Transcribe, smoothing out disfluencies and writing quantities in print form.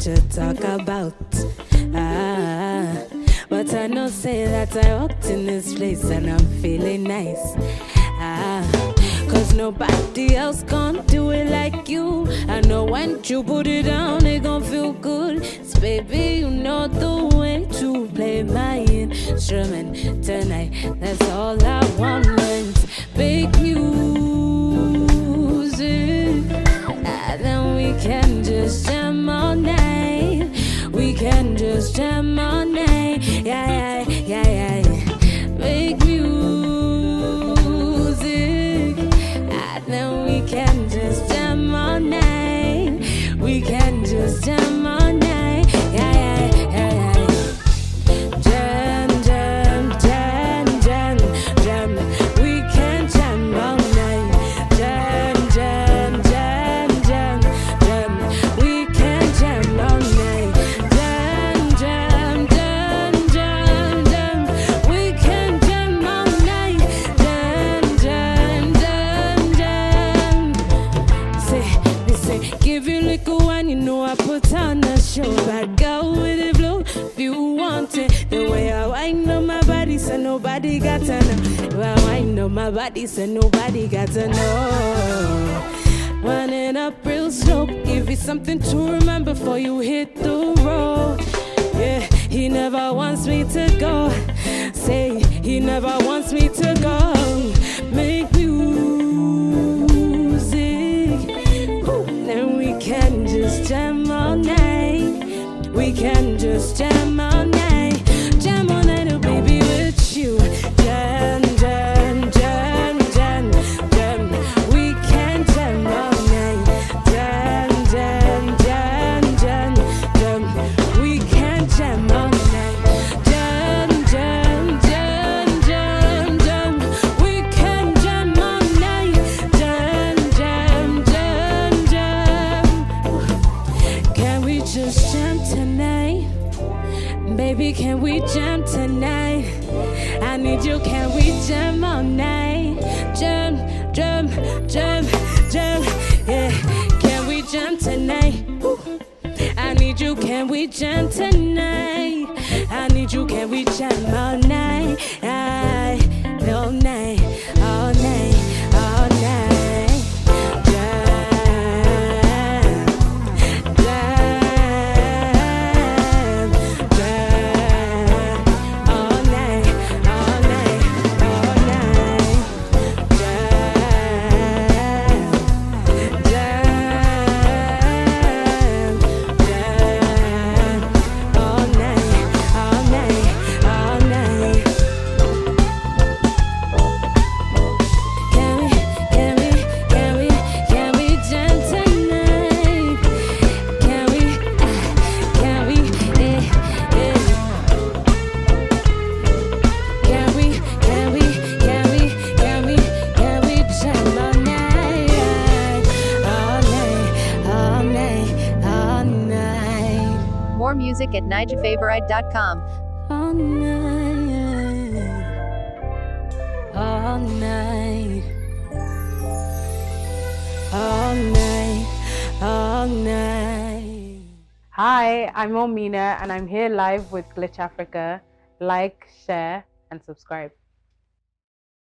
what you talk about. But I know say that I walked in this place and I'm feeling nice. Cause nobody else gon' do it like you. I know when you put it down, it gon' feel good. So baby, you know the way to play my instrument tonight. That's all I want. Big music, and then we can just jam all night. We can just jam all night. Yeah, yeah, yeah, yeah. Big music, and then we can just jam all night. We can just jam all night. Yeah, yeah, yeah, yeah. Jam, jam, jam, jam, jam. We can jam all night. Jam, jam, jam, jam, jam. We can jam all night. Jam, jam, jam, jam, jam. We can jam all night. Jam, jam, jam, jam. Say, give you liquor wine, you know I put on a show. Bad girl with the flow, if you want it. The way I wind up my body, so nobody got to know. The way I wind up my body, so nobody got to know. Running up real slow, give you something to remember before you hit the road. Yeah, he never wants me to go. Say, he never wants me to go. Make music, whew, then we can just jam all night. We can just jam all night. Jam all night, oh baby, with you. Jam, jam, jam, jam, jam. We can jam all night. Jam, jam, jam, jam, jam. We can jam all night. Jam, jam, jam, jam, jam. We can jam all night. Jam, jam, jam, jam. Can we just jam tonight? Baby, can we jam tonight? I need you, can we jam all night? Jam, jam, jam, jam, yeah. Can we jam tonight? Woo. I need you, can we jam tonight? I need you, can we jam all night? All night, all night, all night. Jam, jam, jam. All night, all night, all night. Jam, jam, jam. All night, all night, all night. Can we jam tonight? Can we, eh, eh. Can we jam all night? All night, all night, all night. More music at NijaFavorite.com. All night, all night, all night, all night. Hi, I'm Omina and I'm here live with Glitch Africa. Like, share, and subscribe.